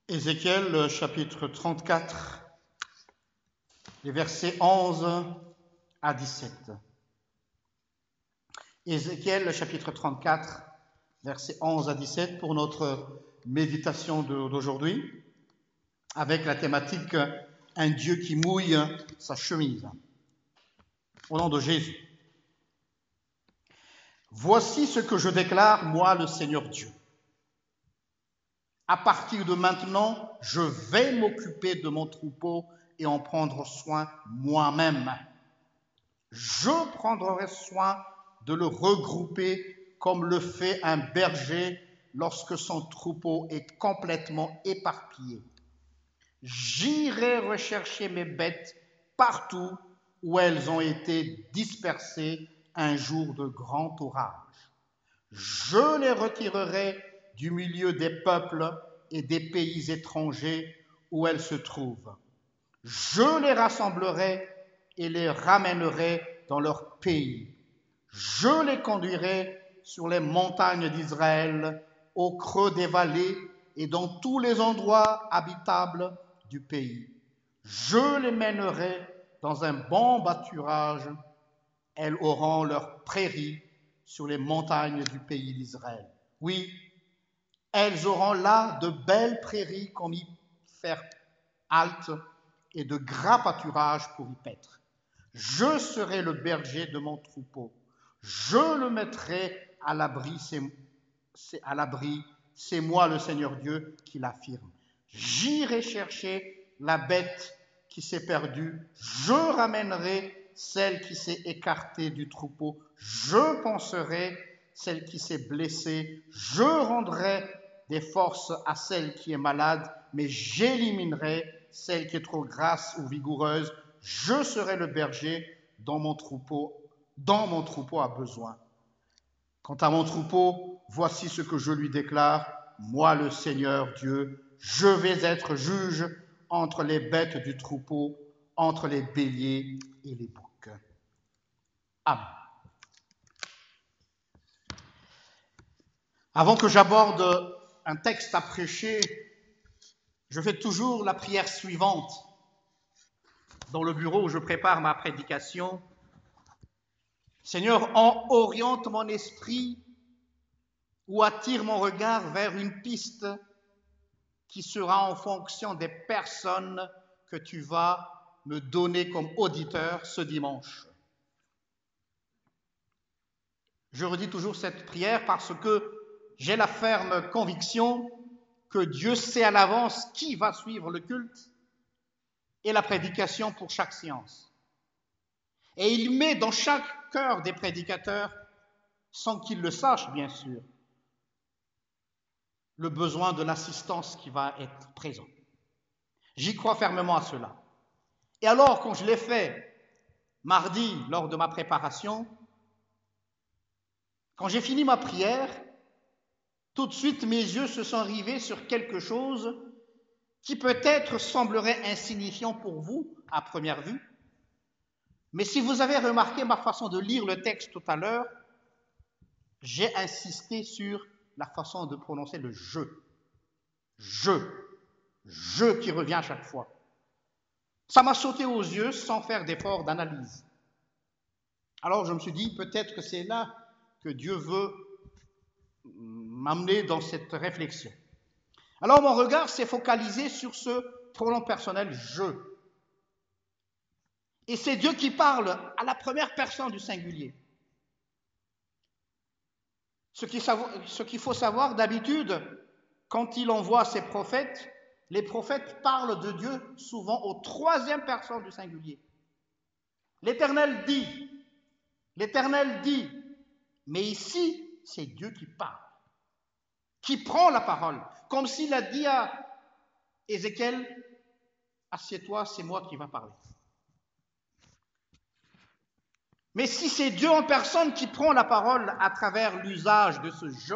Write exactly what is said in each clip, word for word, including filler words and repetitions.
Ézéchiel chapitre trente-quatre, les versets onze à dix-sept. Ézéchiel chapitre trente-quatre, versets onze à dix-sept pour notre méditation d'aujourd'hui, avec la thématique « Un Dieu qui mouille sa chemise ». Au nom de Jésus. Voici ce que je déclare, moi le Seigneur Dieu. À partir de maintenant, je vais m'occuper de mon troupeau et en prendre soin moi-même. Je prendrai soin de le regrouper comme le fait un berger lorsque son troupeau est complètement éparpillé. J'irai rechercher mes bêtes partout où elles ont été dispersées un jour de grand orage. Je les retirerai du milieu des peuples et des pays étrangers où elles se trouvent. Je les rassemblerai et les ramènerai dans leur pays. Je les conduirai sur les montagnes d'Israël, au creux des vallées et dans tous les endroits habitables du pays. Je les mènerai dans un bon pâturage. Elles auront leurs prairies sur les montagnes du pays d'Israël. Oui, elles auront là de belles prairies comme y faire halte et de gras pâturages pour y paître. Je serai le berger de mon troupeau. Je le mettrai à l'abri, c'est, c'est à l'abri, c'est moi le Seigneur Dieu qui l'affirme. J'irai chercher la bête qui s'est perdue. Je ramènerai celle qui s'est écartée du troupeau. Je panserai celle qui s'est blessée. Je rendrai des forces à celle qui est malade, mais j'éliminerai celle qui est trop grasse ou vigoureuse. Je serai le berger dont mon troupeau, dont mon troupeau a besoin. Quant à mon troupeau, voici ce que je lui déclare. Moi, le Seigneur Dieu, je vais être juge entre les bêtes du troupeau, entre les béliers et les boucs. Amen. Avant que j'aborde un texte à prêcher, je fais toujours la prière suivante. Dans le bureau où je prépare ma prédication, Seigneur, oriente mon esprit ou attire mon regard vers une piste qui sera en fonction des personnes que tu vas me donner comme auditeur ce dimanche. Je redis toujours cette prière parce que j'ai la ferme conviction que Dieu sait à l'avance qui va suivre le culte et la prédication pour chaque séance. Et il met dans chaque cœur des prédicateurs, sans qu'ils le sachent bien sûr, le besoin de l'assistance qui va être présent. J'y crois fermement à cela. Et alors, quand je l'ai fait mardi lors de ma préparation, quand j'ai fini ma prière, tout de suite mes yeux se sont rivés sur quelque chose qui peut-être semblerait insignifiant pour vous à première vue, mais si vous avez remarqué ma façon de lire le texte tout à l'heure, j'ai insisté sur la façon de prononcer le « je ». Je. Je qui revient à chaque fois. Ça m'a sauté aux yeux sans faire d'effort d'analyse. Alors je me suis dit, peut-être que c'est là que Dieu veut m'amener dans cette réflexion. Alors mon regard s'est focalisé sur ce pronom personnel « je ». Et c'est Dieu qui parle à la première personne du singulier. Ce qu'il faut savoir d'habitude, quand il envoie ses prophètes, les prophètes parlent de Dieu souvent aux troisième personne du singulier. L'Éternel dit, l'Éternel dit, mais ici, c'est Dieu qui parle, qui prend la parole, comme s'il a dit à Ézéchiel, assieds-toi, c'est moi qui va parler. Mais si c'est Dieu en personne qui prend la parole à travers l'usage de ce « je »,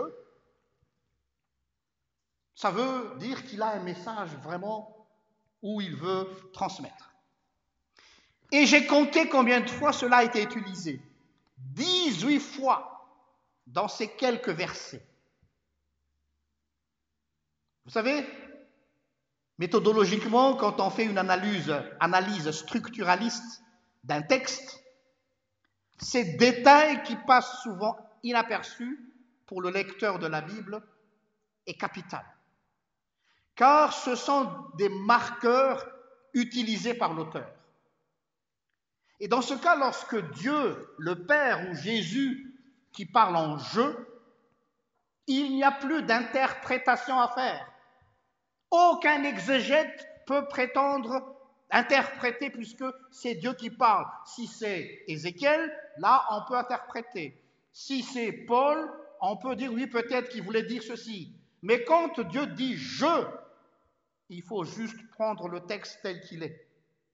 ça veut dire qu'il a un message vraiment où il veut transmettre. Et j'ai compté combien de fois cela a été utilisé. dix-huit fois dans ces quelques versets. Vous savez, Méthodologiquement, quand on fait une analyse, analyse structuraliste d'un texte, ces détails qui passent souvent inaperçus pour le lecteur de la Bible est capital. Car ce sont des marqueurs utilisés par l'auteur. Et dans ce cas, lorsque Dieu, le Père ou Jésus qui parle en je, il n'y a plus d'interprétation à faire. Aucun exégète peut prétendre interpréter puisque c'est Dieu qui parle. Si c'est Ézéchiel, là on peut interpréter. Si c'est Paul, on peut dire oui, peut-être qu'il voulait dire ceci. Mais quand Dieu dit je, il faut juste prendre le texte tel qu'il est.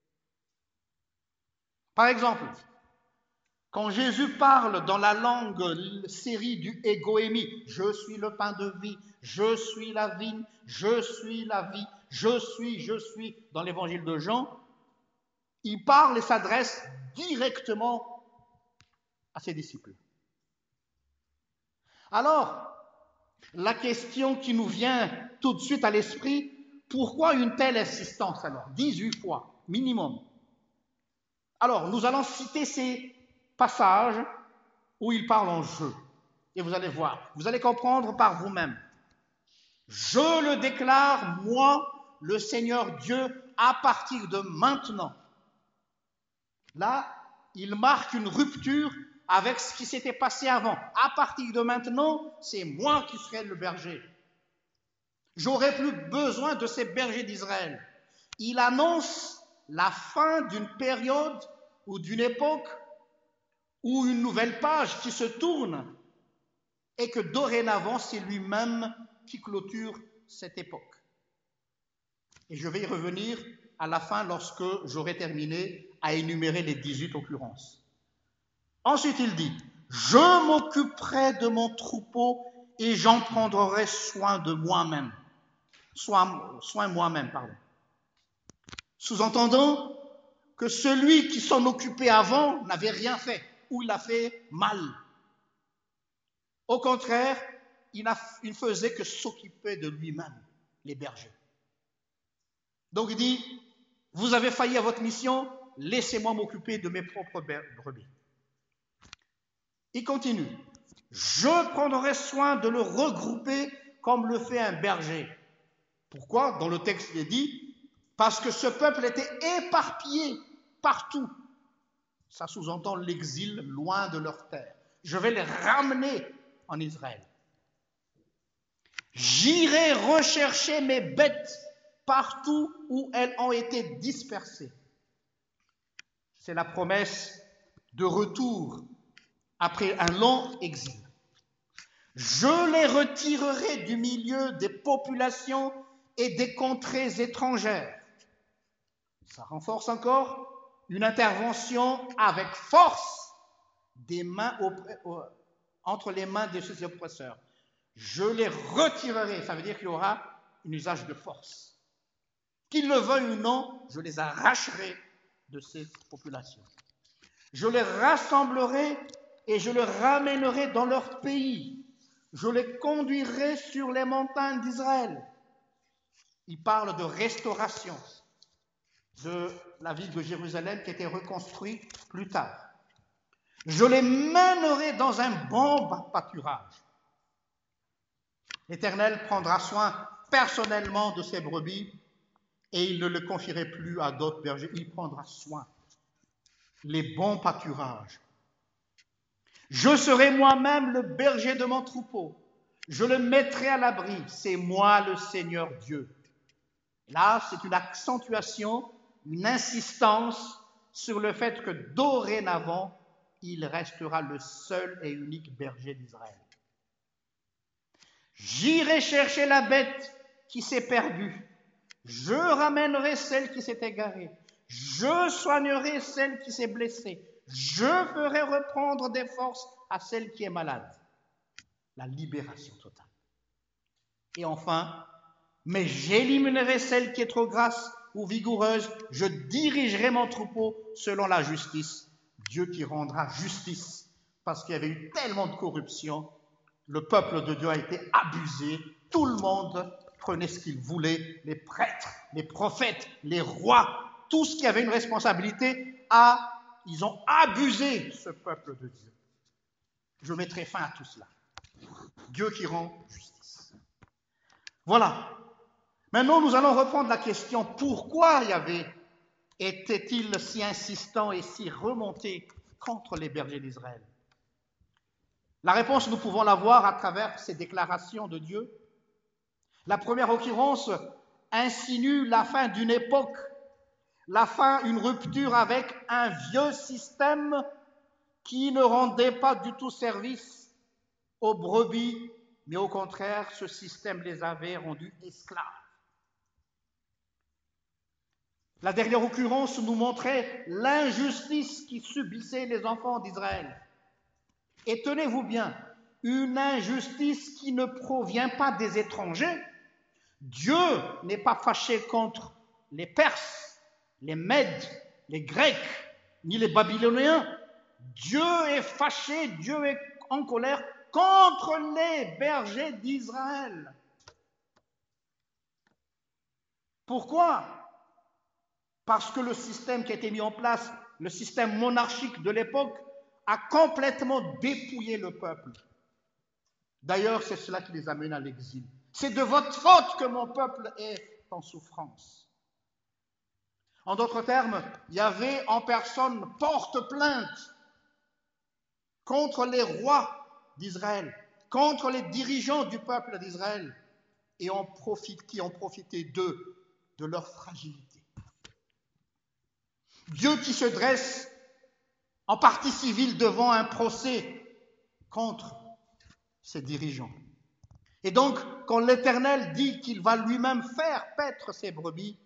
Par exemple, quand Jésus parle dans la langue série du égoémie, je suis le pain de vie, je suis la vigne, je suis la vie, je suis, je suis, dans l'évangile de Jean, il parle et s'adresse directement à ses disciples. Alors, la question qui nous vient tout de suite à l'esprit, pourquoi une telle insistance alors? dix-huit fois, minimum. Alors, nous allons citer ces passages où il parle en je. Et vous allez voir, vous allez comprendre par vous-même. Je le déclare, moi, le Seigneur Dieu, à partir de maintenant. Là, il marque une rupture avec ce qui s'était passé avant. À partir de maintenant, c'est moi qui serai le berger. J'aurai plus besoin de ces bergers d'Israël. Il annonce la fin d'une période ou d'une époque ou une nouvelle page qui se tourne et que dorénavant, c'est lui-même qui clôture cette époque. Et je vais y revenir à la fin lorsque j'aurai terminé à énumérer les dix-huit occurrences. Ensuite, il dit, « Je m'occuperai de mon troupeau et j'en prendrai soin de moi-même. » Soin, soin moi-même, pardon. Sous-entendant que celui qui s'en occupait avant n'avait rien fait, ou il l'a fait mal. Au contraire, il ne faisait que s'occuper de lui-même, les bergers. Donc il dit, vous avez failli à votre mission, laissez-moi m'occuper de mes propres brebis. Il continue, je prendrai soin de le regrouper comme le fait un berger. Pourquoi? Dans le texte, il est dit, parce que ce peuple était éparpillé partout. Ça sous-entend l'exil loin de leur terre. Je vais les ramener en Israël. J'irai rechercher mes bêtes partout où elles ont été dispersées. C'est la promesse de retour après un long exil. Je les retirerai du milieu des populations et des contrées étrangères. Ça renforce encore une intervention avec force des mains entre les mains de ces oppresseurs. Je les retirerai, ça veut dire qu'il y aura un usage de force. Qu'ils le veuillent ou non, je les arracherai de ces populations. Je les rassemblerai et je les ramènerai dans leur pays. Je les conduirai sur les montagnes d'Israël. Il parle de restauration de la ville de Jérusalem qui a été reconstruite plus tard. Je les mènerai dans un bon pâturage. L'Éternel prendra soin personnellement de ses brebis et il ne le confierait plus à d'autres bergers. Il prendra soin. Les bons pâturages. Je serai moi-même le berger de mon troupeau. Je le mettrai à l'abri. C'est moi le Seigneur Dieu. Là, c'est une accentuation, une insistance sur le fait que dorénavant, il restera le seul et unique berger d'Israël. J'irai chercher la bête qui s'est perdue. Je ramènerai celle qui s'est égarée. Je soignerai celle qui s'est blessée. Je ferai reprendre des forces à celle qui est malade. La libération totale. Et enfin, mais j'éliminerai celle qui est trop grasse ou vigoureuse. Je dirigerai mon troupeau selon la justice. Dieu qui rendra justice parce qu'il y avait eu tellement de corruption. Le peuple de Dieu a été abusé. Tout le monde prenaient ce qu'ils voulaient, les prêtres, les prophètes, les rois, tous qui avaient une responsabilité, à, ils ont abusé ce peuple de Dieu. Je mettrai fin à tout cela. Dieu qui rend justice. Voilà. Maintenant, nous allons reprendre la question, pourquoi Yahvé était-il si insistant et si remonté contre les bergers d'Israël? La réponse, nous pouvons la voir à travers ces déclarations de Dieu. La première occurrence insinue la fin d'une époque, la fin, une rupture avec un vieux système qui ne rendait pas du tout service aux brebis, mais au contraire, ce système les avait rendus esclaves. La dernière occurrence nous montrait l'injustice qui subissaient les enfants d'Israël. Et tenez-vous bien, une injustice qui ne provient pas des étrangers. Dieu n'est pas fâché contre les Perses, les Mèdes, les Grecs, ni les Babyloniens. Dieu est fâché, Dieu est en colère contre les bergers d'Israël. Pourquoi? Parce que le système qui a été mis en place, le système monarchique de l'époque, a complètement dépouillé le peuple. D'ailleurs, c'est cela qui les amène à l'exil. C'est de votre faute que mon peuple est en souffrance. En d'autres termes, Yahvé en personne porte plainte contre les rois d'Israël, contre les dirigeants du peuple d'Israël, et en profite, qui ont profité d'eux, de leur fragilité. Dieu qui se dresse en partie civile devant un procès contre ses dirigeants. Et donc, quand l'Éternel dit qu'il va lui-même faire paître ses brebis,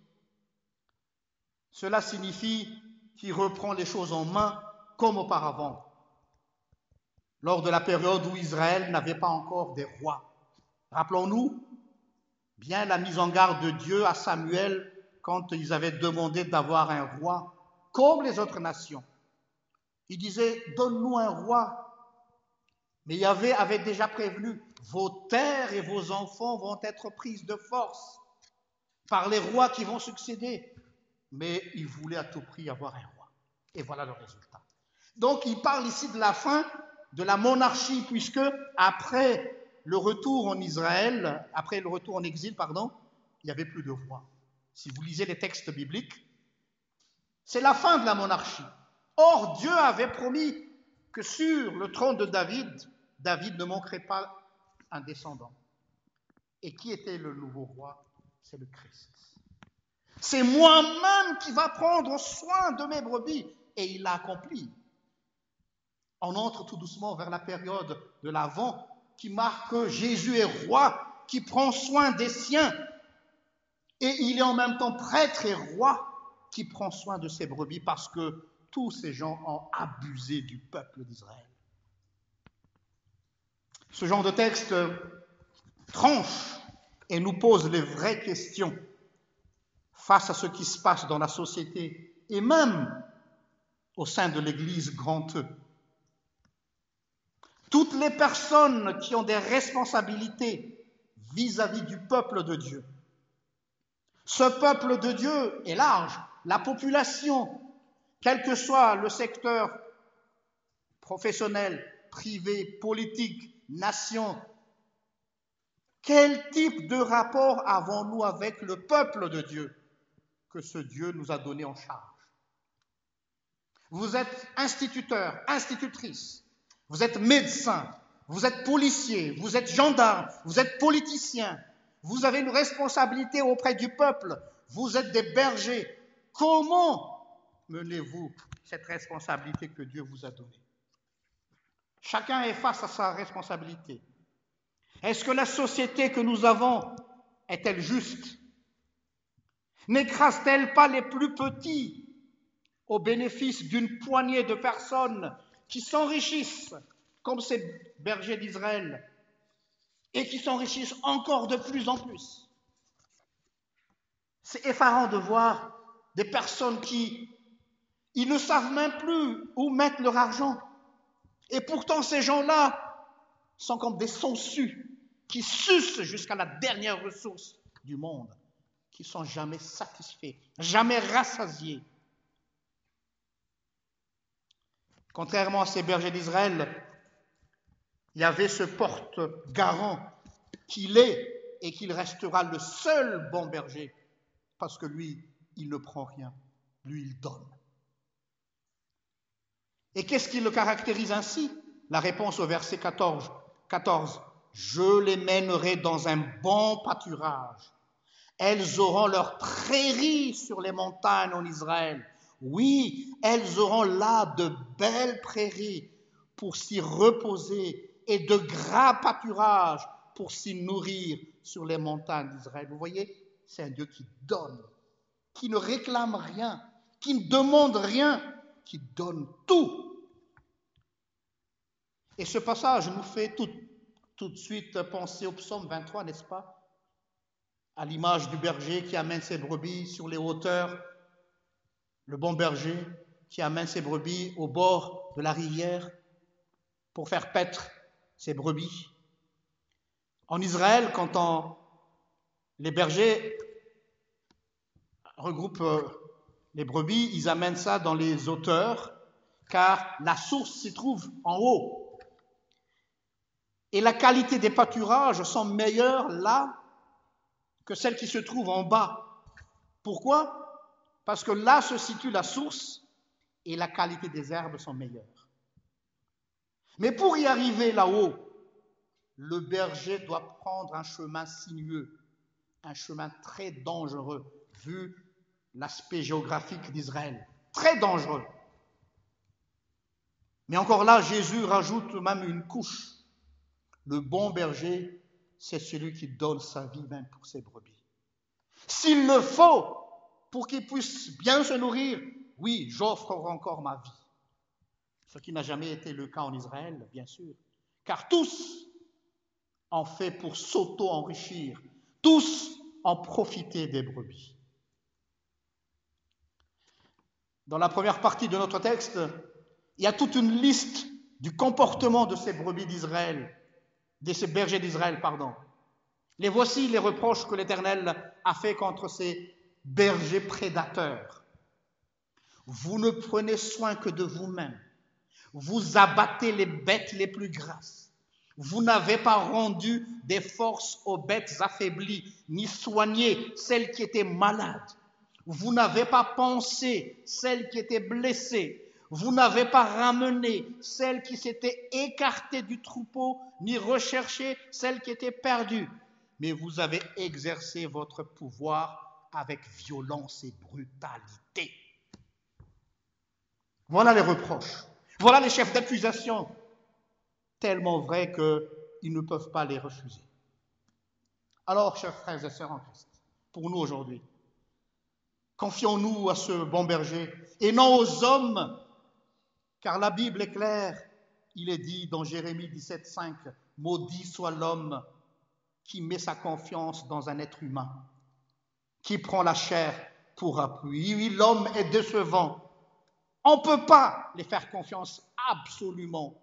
cela signifie qu'il reprend les choses en main comme auparavant, lors de la période où Israël n'avait pas encore des rois. Rappelons-nous bien la mise en garde de Dieu à Samuel quand ils avaient demandé d'avoir un roi comme les autres nations. Il disait, donne-nous un roi. Mais Yahvé avait déjà prévenu, vos terres et vos enfants vont être prises de force par les rois qui vont succéder. Mais il voulait à tout prix avoir un roi. Et voilà le résultat. Donc il parle ici de la fin de la monarchie, puisque après le retour en Israël, après le retour en exil, pardon, il n'y avait plus de roi. Si vous lisez les textes bibliques, c'est la fin de la monarchie. Or, Dieu avait promis que sur le trône de David, David ne manquerait pas un descendant. Et qui était le nouveau roi? C'est le Christ. C'est moi-même qui va prendre soin de mes brebis. Et il l'a accompli. On entre tout doucement vers la période de l'Avent qui marque que Jésus est roi, qui prend soin des siens. Et il est en même temps prêtre et roi qui prend soin de ses brebis parce que tous ces gens ont abusé du peuple d'Israël. Ce genre de texte tranche et nous pose les vraies questions face à ce qui se passe dans la société et même au sein de l'Église grand E. Toutes les personnes qui ont des responsabilités vis-à-vis du peuple de Dieu. Ce peuple de Dieu est large, la population, quel que soit le secteur professionnel, privé, politique, nation. Quel type de rapport avons-nous avec le peuple de Dieu que ce Dieu nous a donné en charge? Vous êtes instituteur, institutrice, vous êtes médecin, vous êtes policier, vous êtes gendarme, vous êtes politicien, vous avez une responsabilité auprès du peuple, vous êtes des bergers. Comment menez-vous cette responsabilité que Dieu vous a donnée? Chacun est face à sa responsabilité. Est-ce que la société que nous avons est-elle juste? N'écrase-t-elle pas les plus petits au bénéfice d'une poignée de personnes qui s'enrichissent comme ces bergers d'Israël et qui s'enrichissent encore de plus en plus? C'est effarant de voir des personnes qui ils ne savent même plus où mettre leur argent. Et pourtant, ces gens-là sont comme des sangsues qui sucent jusqu'à la dernière ressource du monde qui ne sont jamais satisfaits, jamais rassasiés. Contrairement à ces bergers d'Israël, il y avait ce porte-garant qu'il est et qu'il restera le seul bon berger, parce que lui, il ne prend rien, lui, il donne. Et qu'est-ce qui le caractérise ainsi? La réponse au verset quatorze. quatorze. Je les mènerai dans un bon pâturage. Elles auront leurs prairies sur les montagnes en Israël. Oui, elles auront là de belles prairies pour s'y reposer et de gras pâturages pour s'y nourrir sur les montagnes d'Israël. Vous voyez, c'est un Dieu qui donne, qui ne réclame rien, qui ne demande rien, qui donne tout. Et ce passage nous fait tout, tout de suite penser au psaume vingt-trois, n'est-ce pas? À l'image du berger qui amène ses brebis sur les hauteurs, le bon berger qui amène ses brebis au bord de la rivière pour faire paître ses brebis. En Israël, quand on, les bergers regroupent les brebis, ils amènent ça dans les hauteurs, car la source s'y trouve en haut. Et la qualité des pâturages sont meilleures là que celles qui se trouvent en bas. Pourquoi? Parce que là se situe la source et la qualité des herbes sont meilleures. Mais pour y arriver là-haut, le berger doit prendre un chemin sinueux, un chemin très dangereux, vu l'aspect géographique d'Israël. Très dangereux. Mais encore là, Jésus rajoute même une couche. Le bon berger, c'est celui qui donne sa vie même pour ses brebis. S'il le faut, pour qu'il puisse bien se nourrir, oui, j'offre encore ma vie. Ce qui n'a jamais été le cas en Israël, bien sûr. Car tous en fait pour s'auto-enrichir, tous en profiter des brebis. Dans la première partie de notre texte, il y a toute une liste du comportement de ces brebis d'Israël, de ces bergers d'Israël, pardon. Les voici les reproches que l'Éternel a fait contre ces bergers prédateurs. Vous ne prenez soin que de vous-même. Vous abattez les bêtes les plus grasses. Vous n'avez pas rendu des forces aux bêtes affaiblies, ni soigné celles qui étaient malades. Vous n'avez pas pensé celles qui étaient blessées. Vous n'avez pas ramené celles qui s'étaient écartées du troupeau, ni recherché celles qui étaient perdues. Mais vous avez exercé votre pouvoir avec violence et brutalité. Voilà les reproches. Voilà les chefs d'accusation, tellement vrais qu'ils ne peuvent pas les refuser. Alors, chers frères et sœurs en Christ, pour nous aujourd'hui, confions-nous à ce bon berger et non aux hommes, car la Bible est claire. Il est dit dans Jérémie dix-sept, cinq, « Maudit soit l'homme qui met sa confiance dans un être humain, qui prend la chair pour appui. » Oui, l'homme est décevant. On ne peut pas les faire confiance absolument.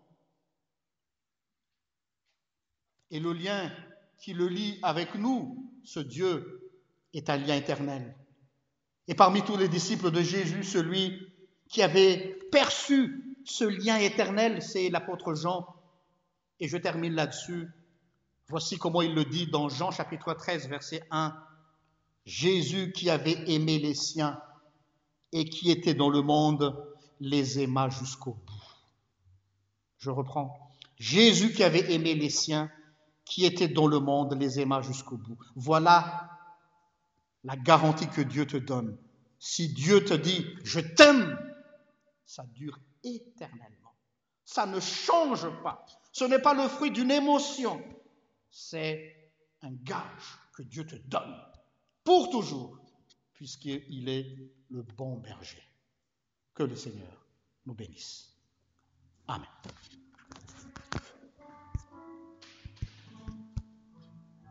Et le lien qui le lie avec nous, ce Dieu, est un lien éternel. Et parmi tous les disciples de Jésus, celui qui avait perçu ce lien éternel, c'est l'apôtre Jean. Et je termine là-dessus. Voici comment il le dit dans Jean chapitre treize, verset un. Jésus qui avait aimé les siens et qui était dans le monde, les aima jusqu'au bout. Je reprends. Jésus qui avait aimé les siens, qui était dans le monde, les aima jusqu'au bout. Voilà la garantie que Dieu te donne. Si Dieu te dit « je t'aime », ça dure éternellement. Ça ne change pas. Ce n'est pas le fruit d'une émotion. C'est un gage que Dieu te donne pour toujours, puisqu'il est le bon berger. Que le Seigneur nous bénisse. Amen.